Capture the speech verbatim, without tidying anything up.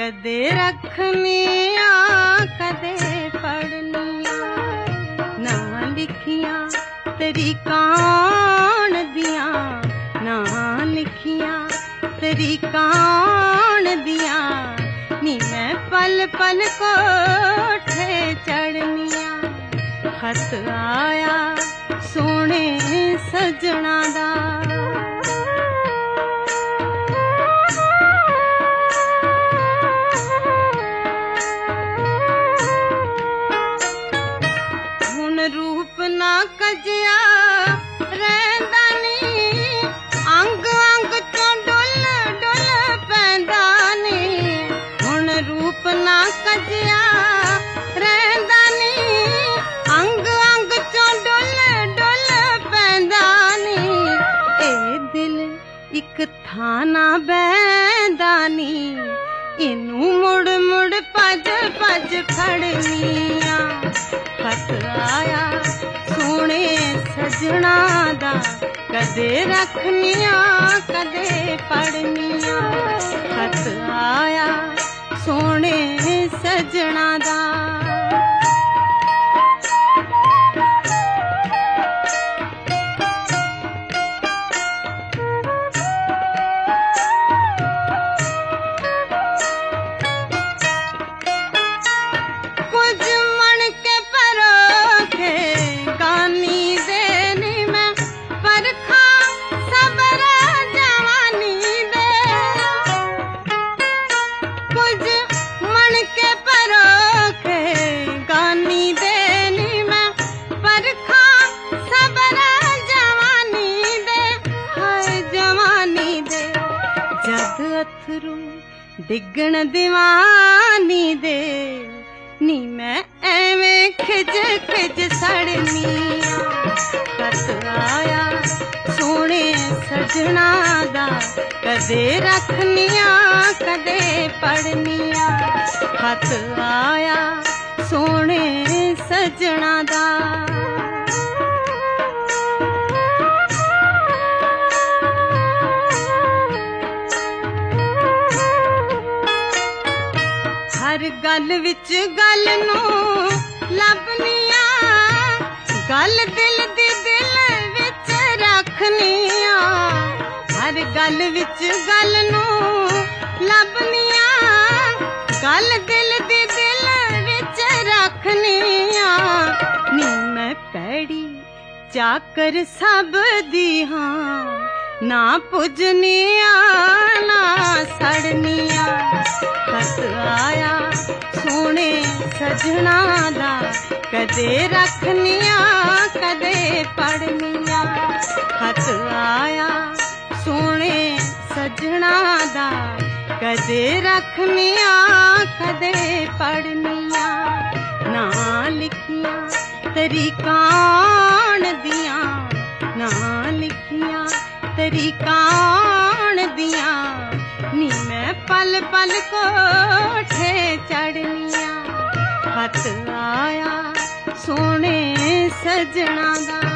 कदे रखनिया कदे पढ़निया ना लिखिया तेरी कान दिया ना लिखिया तेरी कान दिया नी मैं पल पल कोठे चढ़निया खत आया सोने सजना दा रूप ना कजिया रहंदा नी अंग अंग चों डुल डुल पैंदा नी हुण रूप ना कजिया रहंदा नी अंग अंग चों डुल डुल पैंदा नी ए दिल इक थां ना बहंदा नी इनू मुड़ मुड़ भज भज फड़निया खत आया सोने सजना दा कदे रखनिया कदे पढ़निया खत आया सोने सजना दा अथरू डिगण दीवानी दे नी मैं एवें खिज खिज सड़निया खत आया सोने सजना दा कदे रखनिया कदे पढ़निया खत आया सोने सजना दा हर गल विच गल नू लभनिया गल दिल दी दिल विच रखनिया हर गल विच गल नू लभनिया गल दिल दी दिल विच रखनिया नी मैं पैड़ी चाकर सब दी हां ना पुजनिया ना सड़निया खत आया सोने सजना दा कदे रखनिया कदे पढ़निया खत आया सोने सजना दा कदे रखनिया कदे पढ़निया ना लिखिया तेरी कान दिया ना लिखिया तेरी कान दिया नी मैं पल पल कोठे चढ़निया खत आया सोने सजना दा।